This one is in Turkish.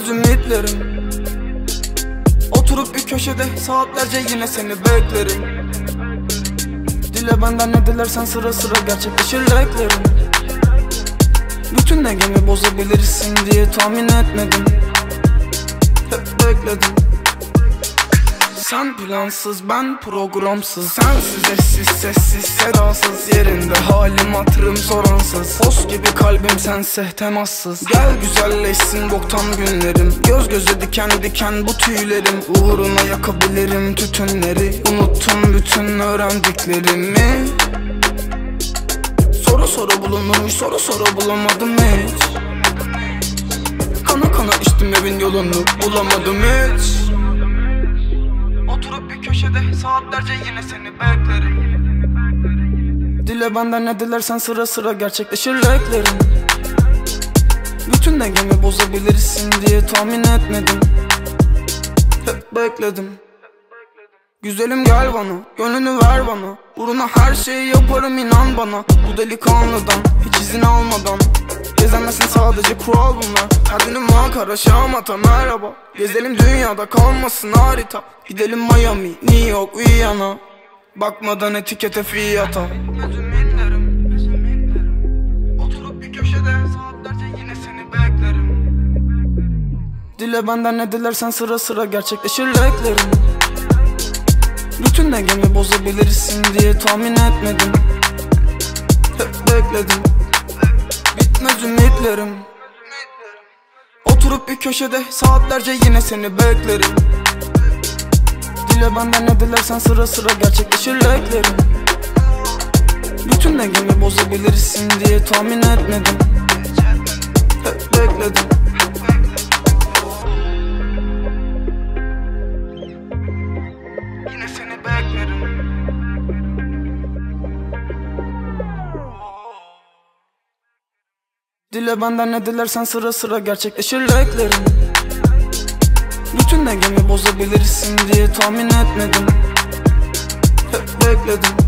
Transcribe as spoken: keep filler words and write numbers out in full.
Bitmez ümitlerim. Oturup bir köşede saatlerce yine seni beklerim. Dile benden ne dilersen sıra sıra gerçekleşir leklerim. Bütün dengemi bozabilirsin diye tahmin etmedim. Hep bekledim. Sen plansız, ben programsız. Sensiz, eşsiz, sessiz, sedasız. Yerinde halim hatırım soransız. Post gibi kalbim sense temassız. Gel güzelleşsin boktan günlerim. Göz göze diken diken bu tüylerim. Uğruna yakabilirim tütünleri. Unuttum bütün öğrendiklerimi. Soru soru bulunurmuş, soru soru bulamadım hiç. Kana kana içtim evin yolunu, bulamadım hiç. Oturup bir köşede saatlerce yine seni beklerim. Dile benden ne dilersen sıra sıra gerçekleşir leklerim. Bütün dengemi bozabilirsin diye tahmin etmedim. Hep bekledim. Güzelim gel bana, gönlünü ver bana. Uğruna her şeyi yaparım inan bana. Bu delikanlıdan hiç izin almadan. Gezemezsin sadece kural bunlar. Her günüm makara şamata merhaba. Gezelim dünyada kalmasın harita. Gidelim Miami, New York, Viyana. Bakmadan etikete fiyata. Oturup bir köşede saatlerce yine seni beklerim. Dile benden ne dilersen sıra sıra gerçekleşir leklerim. Bütün dengemi bozabilirsin diye tahmin etmedim. Hep bekledim. Bitmez ümitlerim. Oturup bir köşede saatlerce yine seni beklerim. Dile benden ne dilersen sıra sıra gerçekleşir leklerim. Bütün dengemi bozabilirsin diye tahmin etmedim. Hep bekledim. Yine seni beklerim. Dile benden ne dilersen sıra sıra gerçekleşir leklerim. Bütün dengemi bozabilirsin diye tahmin etmedim. Hep bekledim.